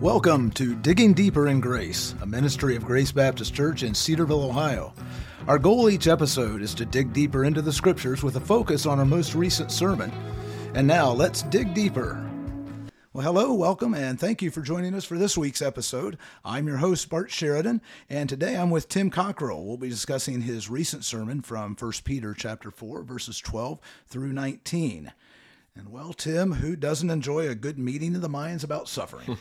Welcome to Digging Deeper in Grace, a ministry of Grace Baptist Church in Cedarville, Ohio. Our goal each episode is to dig deeper into the Scriptures with a focus on our most recent sermon. And now, let's dig deeper. Well, hello, welcome, and thank you for joining us for this week's episode. I'm your host, Bart Sheridan, and today I'm with Tim Cockrell. We'll be discussing his recent sermon from 1 Peter chapter 4, verses 12 through 19. And well, Tim, who doesn't enjoy a good meeting of the minds about suffering?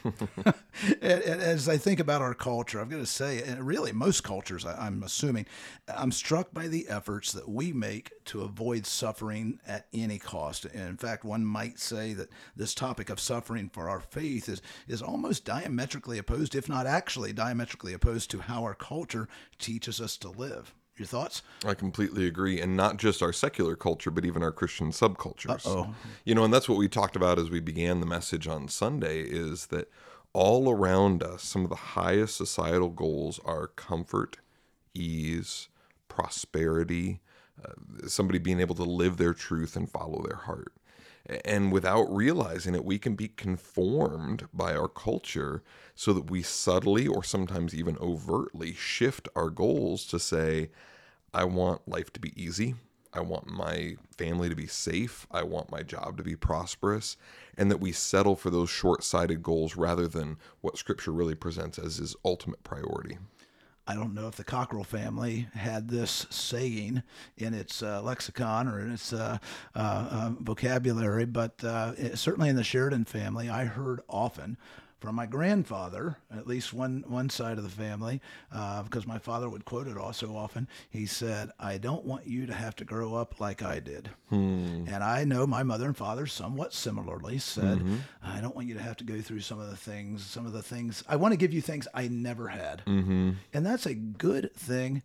As I think about our culture, I've got to say, and really most cultures, I'm assuming, I'm struck by the efforts that we make to avoid suffering at any cost. And in fact, one might say that this topic of suffering for our faith is almost diametrically opposed, if not actually diametrically opposed, to how our culture teaches us to live. Your thoughts? I completely agree. And not just our secular culture, but even our Christian subcultures. Uh-oh. And that's what we talked about as we began the message on Sunday, is that all around us, some of the highest societal goals are comfort, ease, prosperity, somebody being able to live their truth and follow their heart. And without realizing it, we can be conformed by our culture so that we subtly or sometimes even overtly shift our goals to say, I want life to be easy. I want my family to be safe. I want my job to be prosperous. And that we settle for those short-sighted goals rather than what Scripture really presents as his ultimate priority. I don't know if the Cockrell family had this saying in its lexicon or in its vocabulary, but certainly in the Sheridan family, I heard often from my grandfather, at least one side of the family, because my father would quote it so often. He said, "I don't want you to have to grow up like I did." And I know my mother and father somewhat similarly said, "I don't want you to have to go through some of the things. I want to give you things I never had." And that's a good thing.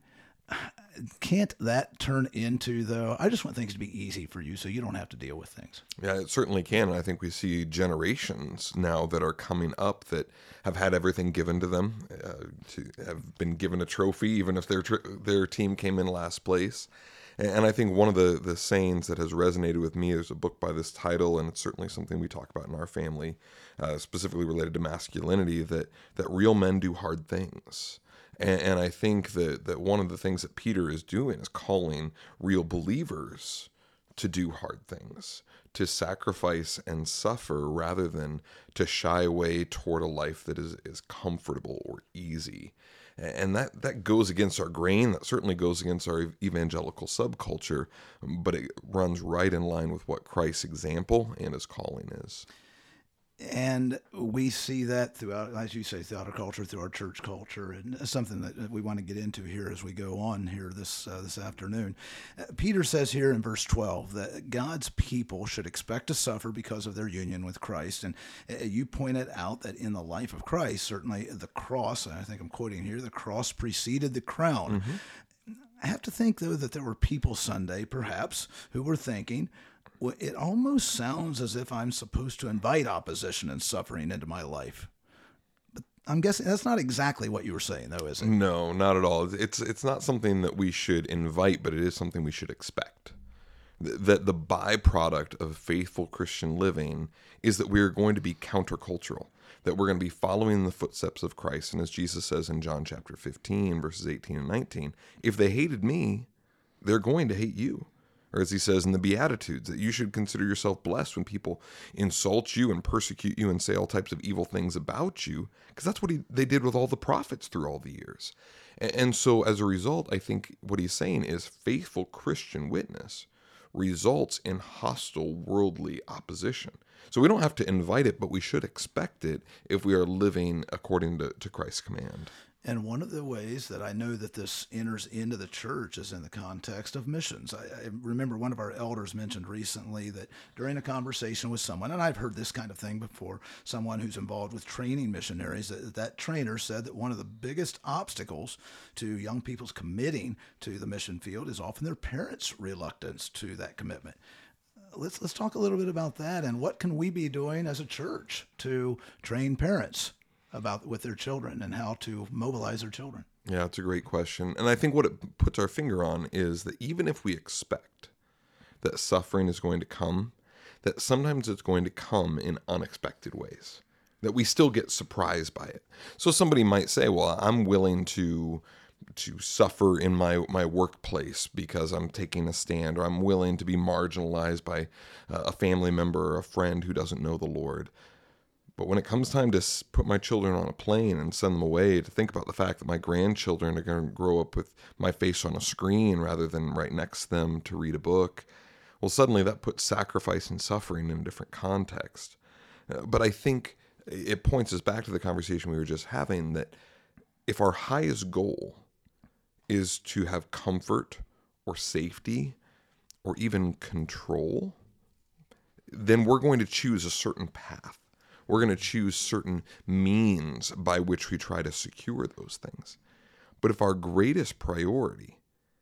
Can't that turn into, though, I just want things to be easy for you so you don't have to deal with things? Yeah, it certainly can. And I think we see generations now that are coming up that have had everything given to them, to have been given a trophy, even if their team came in last place. And I think one of the sayings that has resonated with me, there's a book by this title, and it's certainly something we talk about in our family, specifically related to masculinity, that real men do hard things. And I think that one of the things that Peter is doing is calling real believers to do hard things, to sacrifice and suffer rather than to shy away toward a life that is comfortable or easy. And that goes against our grain. That certainly goes against our evangelical subculture, but it runs right in line with what Christ's example and his calling is. And we see that throughout, as you say, throughout our culture, through our church culture, and it's something that we want to get into here as we go on here this afternoon. Peter says here in verse 12 that God's people should expect to suffer because of their union with Christ. And you pointed out that in the life of Christ, certainly the cross, I think I'm quoting here, the cross preceded the crown. I have to think, though, that there were people Sunday, perhaps, who were thinking, well, it almost sounds as if I'm supposed to invite opposition and suffering into my life. But I'm guessing that's not exactly what you were saying, though, is it? No, not at all. It's not something that we should invite, but it is something we should expect. That the byproduct of faithful Christian living is that we are going to be countercultural, that we're going to be following the footsteps of Christ. And as Jesus says in John chapter 15, verses 18 and 19, if they hated me, they're going to hate you. Or as he says in the Beatitudes, that you should consider yourself blessed when people insult you and persecute you and say all types of evil things about you, because that's what they did with all the prophets through all the years. And so as a result, I think what he's saying is faithful Christian witness results in hostile worldly opposition. So we don't have to invite it, but we should expect it if we are living according to Christ's command. And one of the ways that I know that this enters into the church is in the context of missions. I remember one of our elders mentioned recently that during a conversation with someone, and I've heard this kind of thing before, someone who's involved with training missionaries, that trainer said that one of the biggest obstacles to young people's committing to the mission field is often their parents' reluctance to that commitment. Let's talk a little bit about that, and what can we be doing as a church to train parents with their children and how to mobilize their children? Yeah, it's a great question. And I think what it puts our finger on is that even if we expect that suffering is going to come, that sometimes it's going to come in unexpected ways. that we still get surprised by it. So somebody might say, well, I'm willing to suffer in my workplace because I'm taking a stand, or I'm willing to be marginalized by a family member or a friend who doesn't know the Lord. But when it comes time to put my children on a plane and send them away, to think about the fact that my grandchildren are going to grow up with my face on a screen rather than right next to them to read a book, well, suddenly that puts sacrifice and suffering in a different context. But I think it points us back to the conversation we were just having, that if our highest goal is to have comfort or safety or even control, then we're going to choose a certain path. We're going to choose certain means by which we try to secure those things. But if our greatest priority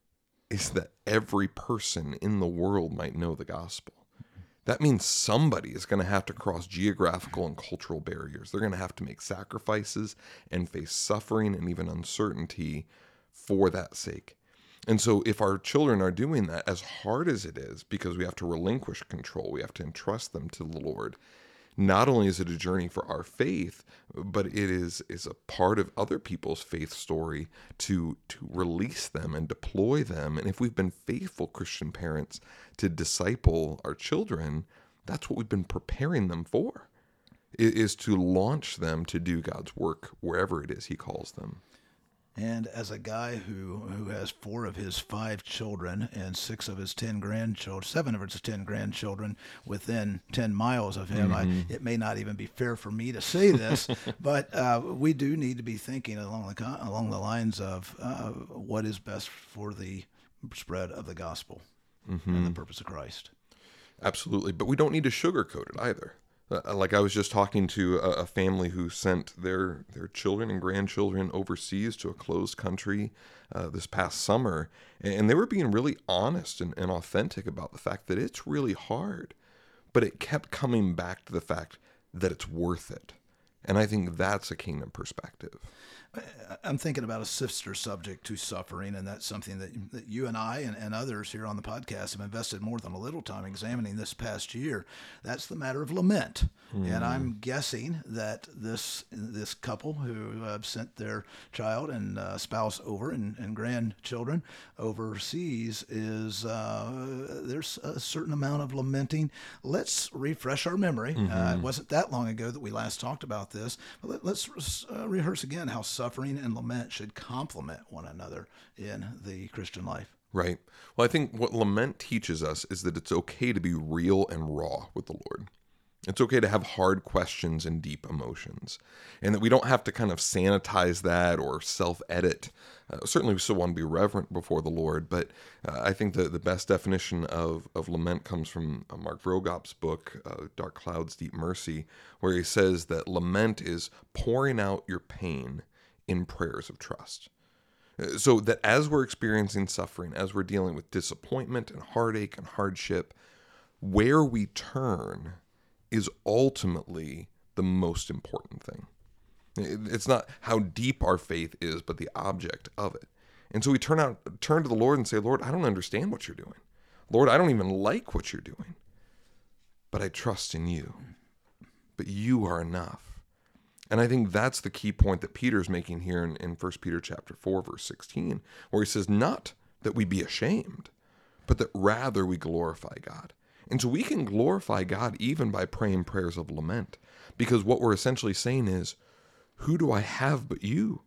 is that every person in the world might know the gospel, that means somebody is going to have to cross geographical and cultural barriers. They're going to have to make sacrifices and face suffering and even uncertainty for that sake. And so if our children are doing that, as hard as it is, because we have to relinquish control, we have to entrust them to the Lord, not only is it a journey for our faith, but it is a part of other people's faith story to release them and deploy them. And if we've been faithful Christian parents to disciple our children, that's what we've been preparing them for, is to launch them to do God's work wherever it is He calls them. And as a guy who has 4 of his 5 children and 6 of his 10 grandchildren, 7 of his 10 grandchildren within 10 miles of him, it may not even be fair for me to say this, but we do need to be thinking along the lines of what is best for the spread of the gospel and the purpose of Christ. Absolutely, but we don't need to sugarcoat it either. Like I was just talking to a family who sent their children and grandchildren overseas to a closed country this past summer, and they were being really honest and authentic about the fact that it's really hard, but it kept coming back to the fact that it's worth it. And I think that's a kingdom perspective. I'm thinking about a sister subject to suffering, and that's something that you and I and others here on the podcast have invested more than a little time examining this past year. That's the matter of lament. And I'm guessing that this couple who have sent their child and spouse over and grandchildren overseas is there's a certain amount of lamenting. Let's refresh our memory. It wasn't that long ago that we last talked about this, but let's rehearse again how suffering and lament should complement one another in the Christian life. Right. Well, I think what lament teaches us is that it's okay to be real and raw with the Lord. It's okay to have hard questions and deep emotions, and that we don't have to kind of sanitize that or self-edit. Certainly we still want to be reverent before the Lord, but I think the best definition of lament comes from Mark Vrogop's book, Dark Clouds, Deep Mercy, where he says that lament is pouring out your pain in prayers of trust. So that as we're experiencing suffering, as we're dealing with disappointment and heartache and hardship, where we turn is ultimately the most important thing. It's not how deep our faith is, but the object of it. And so we turn to the Lord and say, Lord, I don't understand what you're doing. Lord, I don't even like what you're doing, but I trust in you. But you are enough. And I think that's the key point that Peter's making here in 1 Peter chapter 4, verse 16, where he says, not that we be ashamed, but that rather we glorify God. And so we can glorify God even by praying prayers of lament, because what we're essentially saying is, who do I have but you?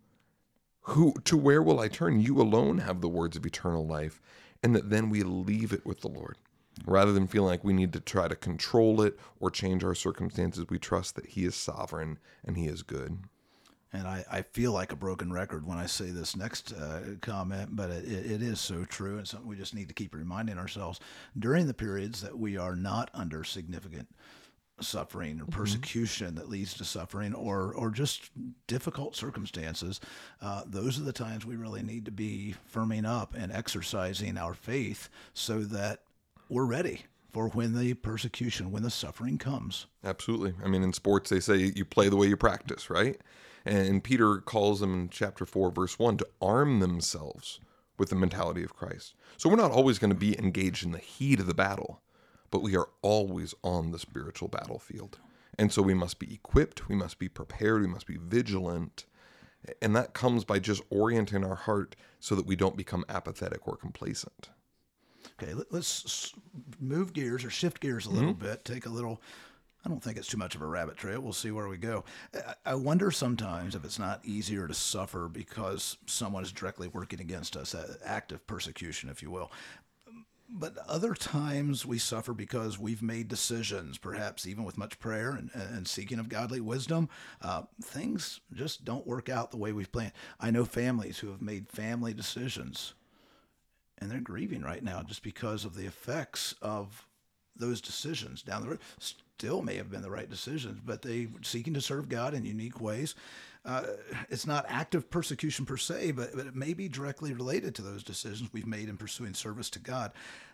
To where will I turn? You alone have the words of eternal life, and that then we leave it with the Lord. Rather than feeling like we need to try to control it or change our circumstances, we trust that He is sovereign and He is good. And I feel like a broken record when I say this next comment, but it is so true, and something we just need to keep reminding ourselves. During the periods that we are not under significant suffering or persecution that leads to suffering or just difficult circumstances, those are the times we really need to be firming up and exercising our faith so that we're ready for when the persecution, when the suffering comes. Absolutely. I mean, in sports, they say you play the way you practice, right? And Peter calls them in chapter 4, verse 1, to arm themselves with the mentality of Christ. So we're not always going to be engaged in the heat of the battle, but we are always on the spiritual battlefield. And so we must be equipped, we must be prepared, we must be vigilant. And that comes by just orienting our heart so that we don't become apathetic or complacent. Okay, let's move gears or shift gears a little bit, take a little, I don't think it's too much of a rabbit trail. We'll see where we go. I wonder sometimes if it's not easier to suffer because someone is directly working against us, active persecution, if you will. But other times we suffer because we've made decisions, perhaps even with much prayer and seeking of godly wisdom. Things just don't work out the way we've planned. I know families who have made family decisions, and they're grieving right now just because of the effects of those decisions down the road. Still may have been the right decisions, but they seeking to serve God in unique ways. It's not active persecution per se, but it may be directly related to those decisions we've made in pursuing service to God.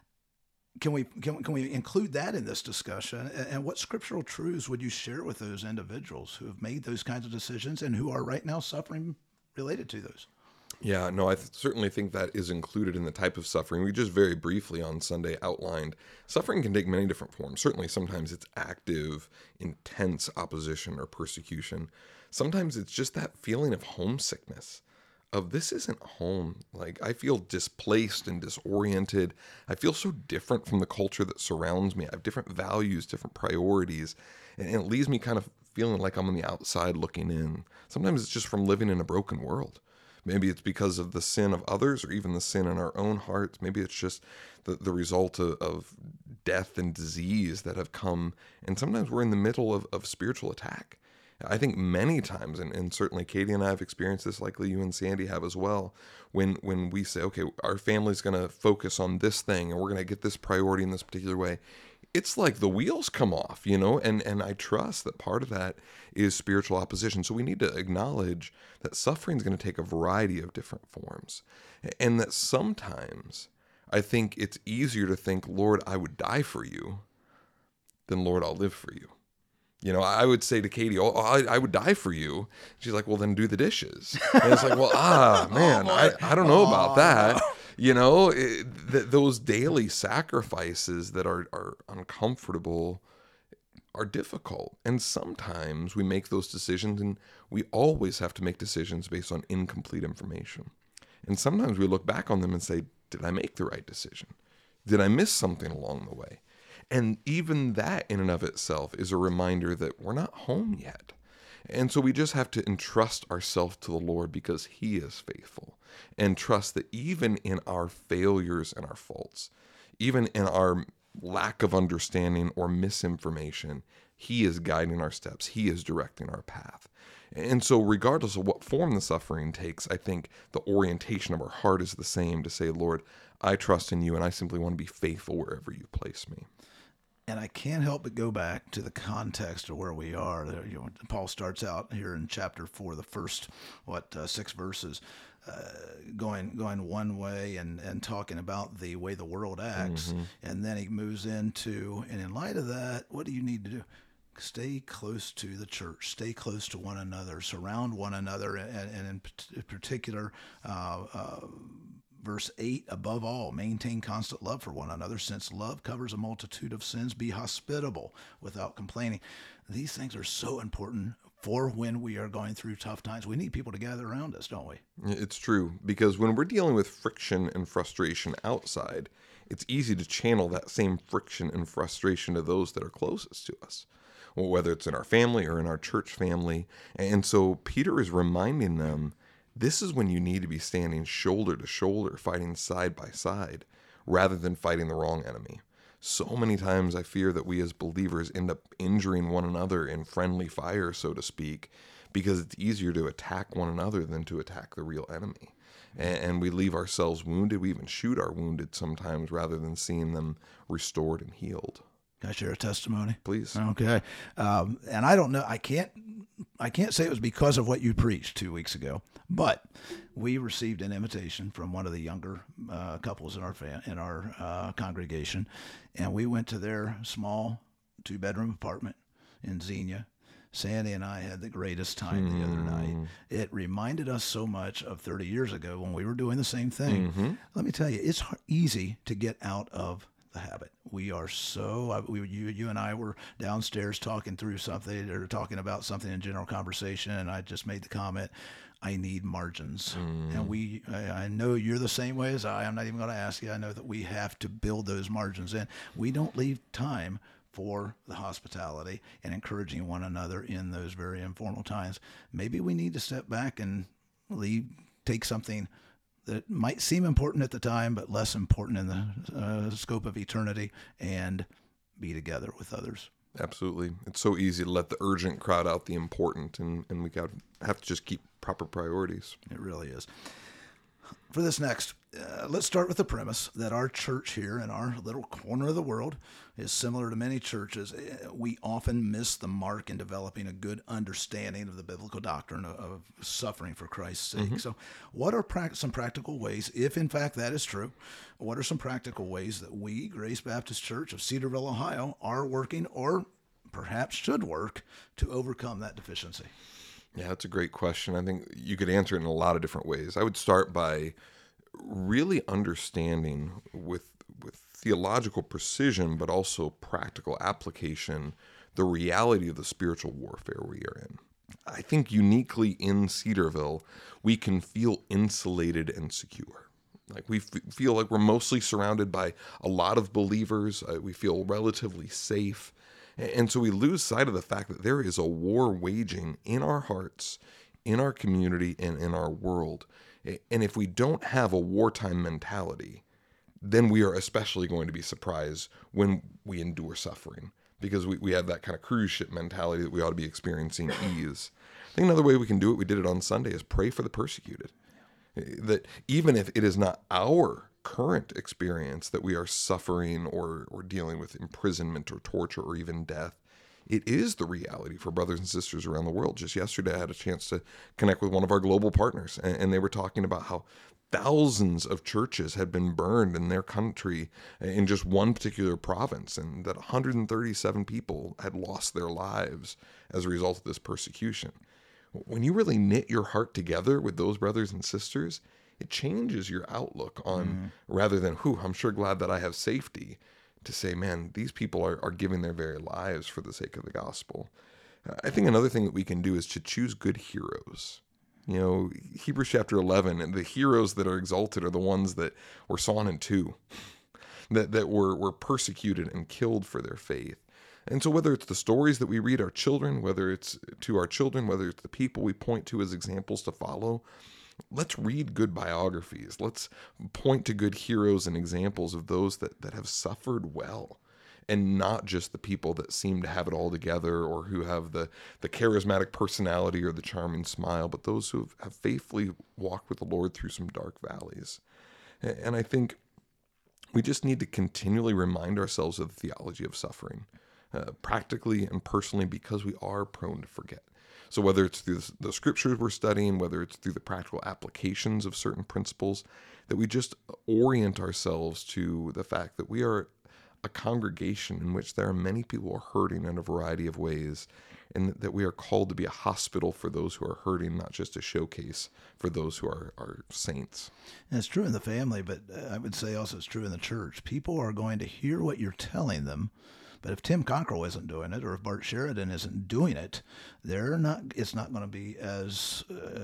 Can we include that in this discussion? And what scriptural truths would you share with those individuals who have made those kinds of decisions and who are right now suffering related to those? Yeah, no, I certainly think that is included in the type of suffering. We just very briefly on Sunday outlined suffering can take many different forms. Certainly sometimes it's active, intense opposition or persecution. Sometimes it's just that feeling of homesickness, of this isn't home. Like I feel displaced and disoriented. I feel so different from the culture that surrounds me. I have different values, different priorities, and it leaves me kind of feeling like I'm on the outside looking in. Sometimes it's just from living in a broken world. Maybe it's because of the sin of others or even the sin in our own hearts. Maybe it's just the result of death and disease that have come. And sometimes we're in the middle of spiritual attack. I think many times, and certainly Katie and I have experienced this, likely you and Sandy have as well, when we say, okay, our family's going to focus on this thing and we're going to get this priority in this particular way. It's like the wheels come off, and I trust that part of that is spiritual opposition. So we need to acknowledge that suffering is going to take a variety of different forms, and that sometimes I think it's easier to think, Lord, I would die for you, than Lord, I'll live for you. I would say to Katie, I would die for you. She's like, well, then do the dishes. And it's like, well, man, I don't know about that. Those daily sacrifices that are uncomfortable are difficult. And sometimes we make those decisions, and we always have to make decisions based on incomplete information. And sometimes we look back on them and say, did I make the right decision? Did I miss something along the way? And even that in and of itself is a reminder that we're not home yet. And so we just have to entrust ourselves to the Lord because He is faithful, and trust that even in our failures and our faults, even in our lack of understanding or misinformation, He is guiding our steps. He is directing our path. And so regardless of what form the suffering takes, I think the orientation of our heart is the same, to say, Lord, I trust in you and I simply want to be faithful wherever you place me. And I can't help but go back to the context of where we are. Paul starts out here in chapter 4, the first, 6 verses, going one way and talking about the way the world acts. Mm-hmm. And then he moves into, and in light of that, what do you need to do? Stay close to the church, stay close to one another, surround one another, and in particular, verse 8, above all, maintain constant love for one another, since love covers a multitude of sins. Be hospitable without complaining. These things are so important for when we are going through tough times. We need people to gather around us, don't we? It's true, because when we're dealing with friction and frustration outside, it's easy to channel that same friction and frustration to those that are closest to us, whether it's in our family or in our church family. And so Peter is reminding them, this is when you need to be standing shoulder to shoulder, fighting side by side, rather than fighting the wrong enemy. So many times I fear that we as believers end up injuring one another in friendly fire, so to speak, because it's easier to attack one another than to attack the real enemy. And we leave ourselves wounded. We even shoot our wounded sometimes rather than seeing them restored and healed. Can I share a testimony? Please. Okay. And I don't know, I can't say it was because of what you preached 2 weeks ago, but we received an invitation from one of the younger couples in our congregation, and we went to their small 2-bedroom apartment in Xenia. Sandy and I had the greatest time the other night. It reminded us so much of 30 years ago when we were doing the same thing. Mm-hmm. Let me tell you, it's easy to get out of the habit. We are so, you and I were downstairs talking through something or talking about something in general conversation, and I just made the comment, I need margins. And I know you're the same way as I. I'm not even going to ask you. I know that we have to build those margins in. We don't leave time for the hospitality and encouraging one another in those very informal times. Maybe we need to step back and take something that might seem important at the time, but less important in the scope of eternity, and be together with others. Absolutely. It's so easy to let the urgent crowd out the important, and we have to just keep proper priorities. It really is. For this next, let's start with the premise that our church here in our little corner of the world is similar to many churches. We often miss the mark in developing a good understanding of the biblical doctrine of suffering for Christ's sake. So what are some practical ways, if in fact that is true, what are some practical ways that we, Grace Baptist Church of Cedarville, Ohio, are working or perhaps should work to overcome that deficiency? Yeah, that's a great question. I think you could answer it in a lot of different ways. I would start by really understanding with theological precision, but also practical application, the reality of the spiritual warfare we are in. I think uniquely in Cedarville, we can feel insulated and secure. Like we feel like we're mostly surrounded by a lot of believers. We feel relatively safe. And so we lose sight of the fact that there is a war waging in our hearts, in our community, and in our world. And if we don't have a wartime mentality, then we are especially going to be surprised when we endure suffering, because we have that kind of cruise ship mentality that we ought to be experiencing ease. I think another way we can do it, we did it on Sunday, is pray for the persecuted. That even if it is not our current experience that we are suffering or dealing with imprisonment or torture or even death, it is the reality for brothers and sisters around the world. Just yesterday, I had a chance to connect with one of our global partners, and they were talking about how thousands of churches had been burned in their country in just one particular province, and that 137 people had lost their lives as a result of this persecution. When you really knit your heart together with those brothers and sisters, it changes your outlook on, rather than, I'm sure glad that I have safety, to say, man, these people are giving their very lives for the sake of the gospel. I think another thing that we can do is to choose good heroes. You know, Hebrews chapter 11, and the heroes that are exalted are the ones that were sawn in two, that were persecuted and killed for their faith. And so whether it's the stories that we read our children, whether it's to our children, whether it's the people we point to as examples to follow, let's read good biographies. Let's point to good heroes and examples of those that have suffered well, and not just the people that seem to have it all together or who have the charismatic personality or the charming smile, but those who have faithfully walked with the Lord through some dark valleys. And I think we just need to continually remind ourselves of the theology of suffering, practically and personally, because we are prone to forget. So whether it's through the scriptures we're studying, whether it's through the practical applications of certain principles, that we just orient ourselves to the fact that we are a congregation in which there are many people who are hurting in a variety of ways, and that we are called to be a hospital for those who are hurting, not just a showcase for those who are saints. And it's true in the family, but I would say also it's true in the church. People are going to hear what you're telling them, but if Tim Cockrell isn't doing it, or if Bart Sheridan isn't doing it, it's not going to be as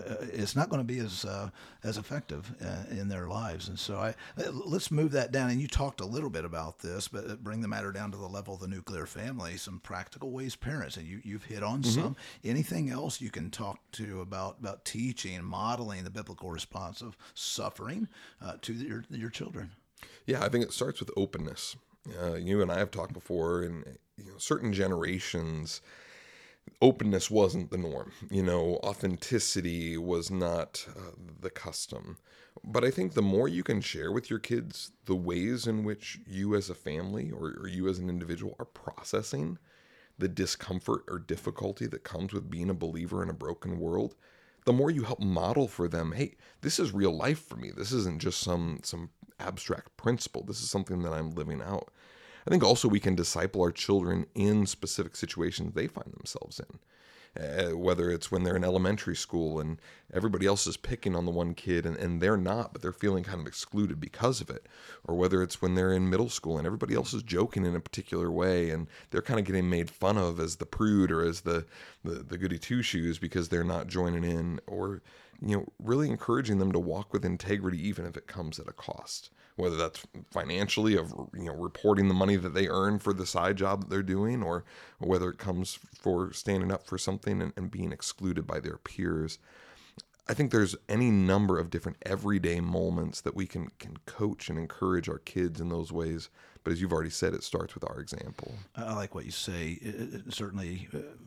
effective in their lives. And so let's move that down. And you talked a little bit about this, but bring the matter down to the level of the nuclear family. Some practical ways parents, and you've hit on some. Anything else you can talk to about teaching and modeling the biblical response of suffering to your children? Yeah, I think it starts with openness. You and I have talked before, in certain generations, openness wasn't the norm. Authenticity was not the custom. But I think the more you can share with your kids the ways in which you as a family or you as an individual are processing the discomfort or difficulty that comes with being a believer in a broken world, the more you help model for them, hey, this is real life for me. This isn't just some abstract principle. This is something that I'm living out. I think also we can disciple our children in specific situations they find themselves in. whether it's when they're in elementary school and everybody else is picking on the one kid and they're not, but they're feeling kind of excluded because of it, or whether it's when they're in middle school and everybody else is joking in a particular way and they're kind of getting made fun of as the prude or as the goody two-shoes because they're not joining in, or really encouraging them to walk with integrity even if it comes at a cost, whether that's financially of reporting the money that they earn for the side job that they're doing, or whether it comes for standing up for something and being excluded by their peers. I think there's any number of different everyday moments that we can coach and encourage our kids in those ways. But as you've already said, it starts with our example. I like what you say. It certainly,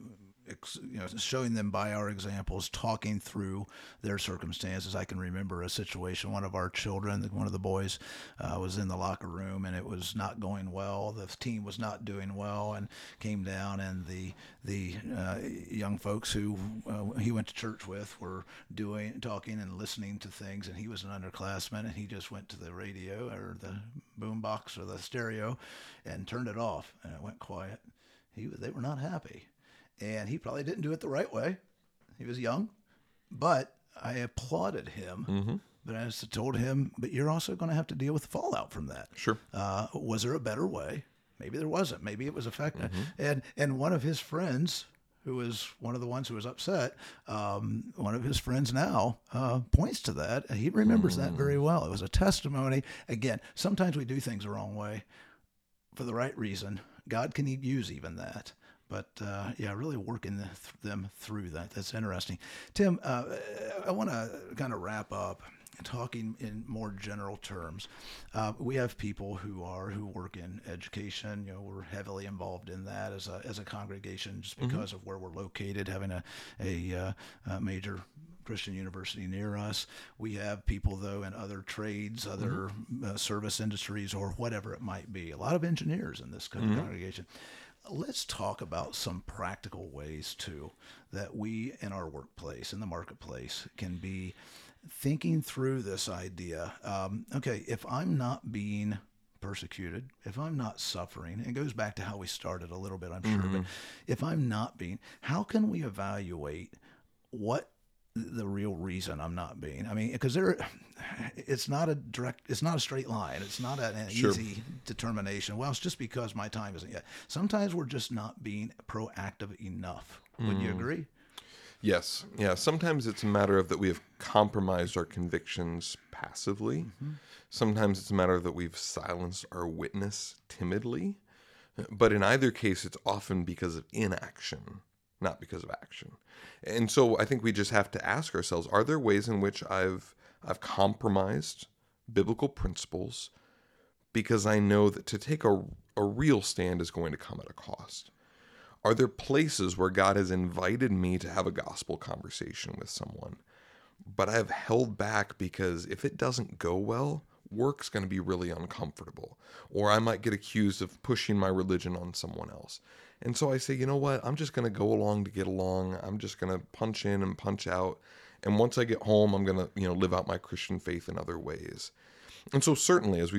showing them by our examples, talking through their circumstances. I can remember a situation. One of our children, one of the boys, was in the locker room and it was not going well. The team was not doing well, and came down, and the young folks who he went to church with were talking and listening to things, and he was an underclassman, and he just went to the radio or the boom box or the stereo and turned it off, and it went quiet. They were not happy. And he probably didn't do it the right way. He was young, but I applauded him. Mm-hmm. But I just told him, but you're also going to have to deal with the fallout from that. Sure. Was there a better way? Maybe there wasn't. Maybe it was effective. Mm-hmm. And one of his friends, who was one of the ones who was upset, one of his friends now points to that. He remembers that very well. It was a testimony. Again, sometimes we do things the wrong way for the right reason. God can use even that. But, really working them through that. That's interesting. Tim, I want to kind of wrap up talking in more general terms. We have people who work in education. We're heavily involved in that as a congregation just because of where we're located, having a major Christian university near us. We have people, though, in other trades, other service industries, or whatever it might be. A lot of engineers in this congregation. Let's talk about some practical ways, too, that we in our workplace, in the marketplace, can be thinking through this idea. If I'm not being persecuted, if I'm not suffering, it goes back to how we started a little bit, I'm sure, but if I'm not being, how can we evaluate what the real reason I'm not being? I mean, because it's not a straight line. It's not an easy determination. Well, it's just because my time isn't yet. Sometimes we're just not being proactive enough. Would you agree? Yes. Yeah. Sometimes it's a matter of that we have compromised our convictions passively. Sometimes it's a matter of that we've silenced our witness timidly. But in either case, it's often because of inaction, not because of action. And so I think we just have to ask ourselves, are there ways in which I've compromised biblical principles because I know that to take a real stand is going to come at a cost? Are there places where God has invited me to have a gospel conversation with someone, but I have held back because if it doesn't go well, work's going to be really uncomfortable, or I might get accused of pushing my religion on someone else. And so I say, you know what? I'm just going to go along to get along. I'm just going to punch in and punch out. And once I get home, I'm going to, live out my Christian faith in other ways. And so certainly, as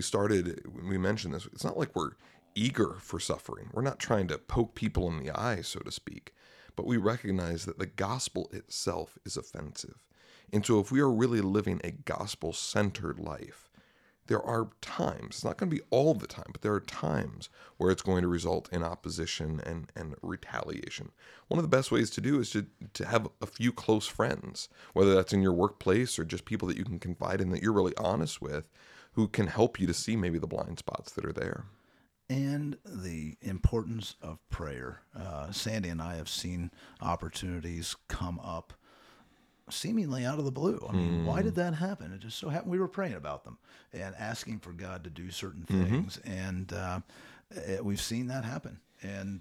we mentioned this, it's not like we're eager for suffering. We're not trying to poke people in the eye, so to speak. But we recognize that the gospel itself is offensive. And so if we are really living a gospel-centered life, there are times, it's not going to be all the time, but there are times where it's going to result in opposition and retaliation. One of the best ways to do is to have a few close friends, whether that's in your workplace or just people that you can confide in that you're really honest with, who can help you to see maybe the blind spots that are there. And the importance of prayer. Sandy and I have seen opportunities come up seemingly out of the blue. I mean, why did that happen? It just so happened we were praying about them and asking for God to do certain things. And we've seen that happen. And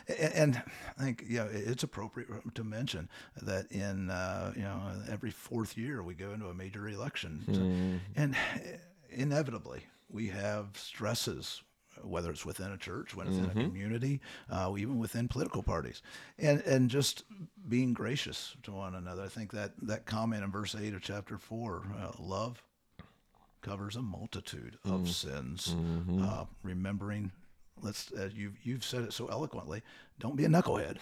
I think it's appropriate to mention that in every fourth year we go into a major election, and inevitably we have stresses, whether it's within a church, within a community, even within political parties, and just being gracious to one another. I think that comment in verse 8 of chapter 4, love covers a multitude of sins, remembering let's you've said it so eloquently, don't be a knucklehead,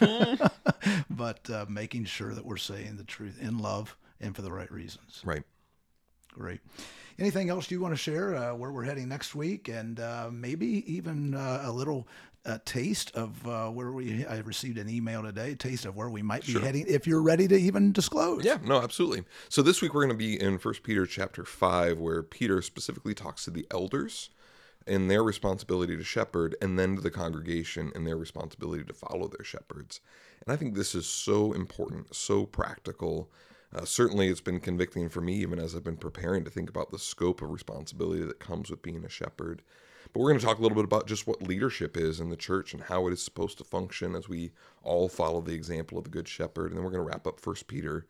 but making sure that we're saying the truth in love and for the right reasons. Right. Great. Anything else you want to share where we're heading next week, and maybe even a little taste of where I received an email today, taste of where we might be heading, if you're ready to even disclose. Yeah, no, absolutely. So this week we're going to be in 1 Peter chapter 5, where Peter specifically talks to the elders and their responsibility to shepherd, and then to the congregation and their responsibility to follow their shepherds. And I think this is so important, so practical. Certainly it's been convicting for me, even as I've been preparing to think about the scope of responsibility that comes with being a shepherd. But we're going to talk a little bit about just what leadership is in the church and how it is supposed to function as we all follow the example of the Good Shepherd. And then we're going to wrap up 1 Peter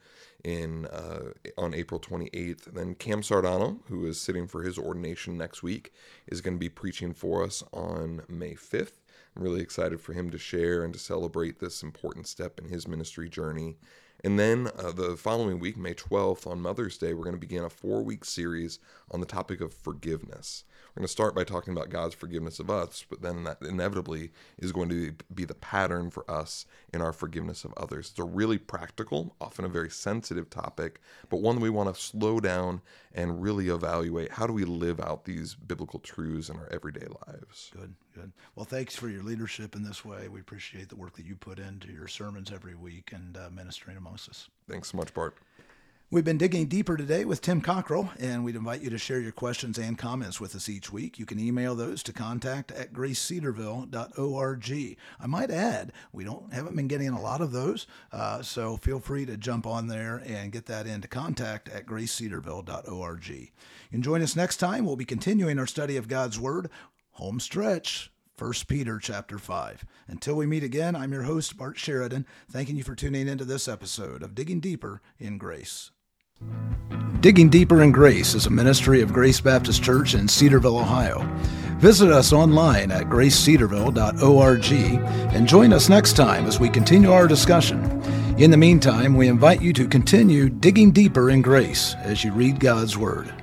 on April 28th. And then Cam Sardano, who is sitting for his ordination next week, is going to be preaching for us on May 5th. I'm really excited for him to share and to celebrate this important step in his ministry journey. And then the following week, May 12th, on Mother's Day, we're going to begin a 4-week series on the topic of forgiveness. We're going to start by talking about God's forgiveness of us, but then that inevitably is going to be the pattern for us in our forgiveness of others. It's a really practical, often a very sensitive topic, but one that we want to slow down and really evaluate. How do we live out these biblical truths in our everyday lives? Good. Well, thanks for your leadership in this way. We appreciate the work that you put into your sermons every week and ministering amongst us. Thanks so much, Bart. We've been digging deeper today with Tim Cockrell, and we'd invite you to share your questions and comments with us each week. You can email those to contact@gracecedarville.org. I might add, we haven't been getting a lot of those, so feel free to jump on there and get that into contact@gracecedarville.org. You can join us next time. We'll be continuing our study of God's Word, home stretch, 1 Peter chapter 5. Until we meet again, I'm your host, Bart Sheridan, thanking you for tuning into this episode of Digging Deeper in Grace. Digging Deeper in Grace is a ministry of Grace Baptist Church in Cedarville, Ohio. Visit us online at gracecedarville.org and join us next time as we continue our discussion. In the meantime, we invite you to continue digging deeper in grace as you read God's Word.